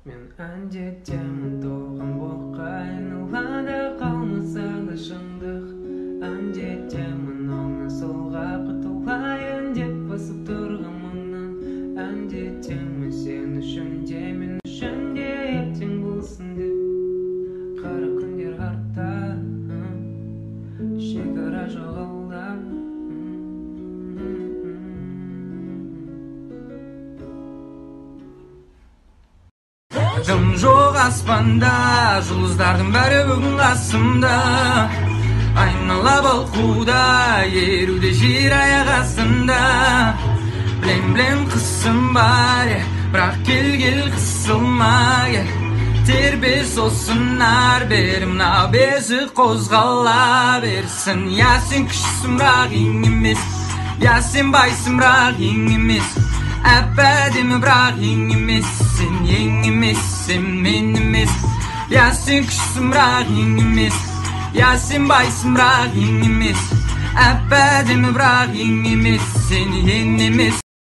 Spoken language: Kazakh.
Men anjeteceğim doğan boğayın Ulada kalmasa da şındık Anjeteceğim onun solga kıtılayın Jet basıp durğamından Anjeteceğim sen düşüncemin Düşünce etçin bulsun dep Kara kunjer harta Şekara жоғалда Жым жоқ аспанда Жұлдыздардың бәрі бүгін қасымда Айнала балқуда Еруде жер аяқ астында Білем қысым бар Бірақ кел қысылма кел Тербес olsun ар бері Мына бесі қозғала берсін Я сен күшсің бірақ ең емес Я сен байсың бірақ ең емес Әп-әдемі бірақ ең емес Сен ең емес, сен мен емес Я сен күшсің бірақ ең емес Я сен байсың бірақ ең емес Әп-әдемі бірақ ең емес Сен ең емес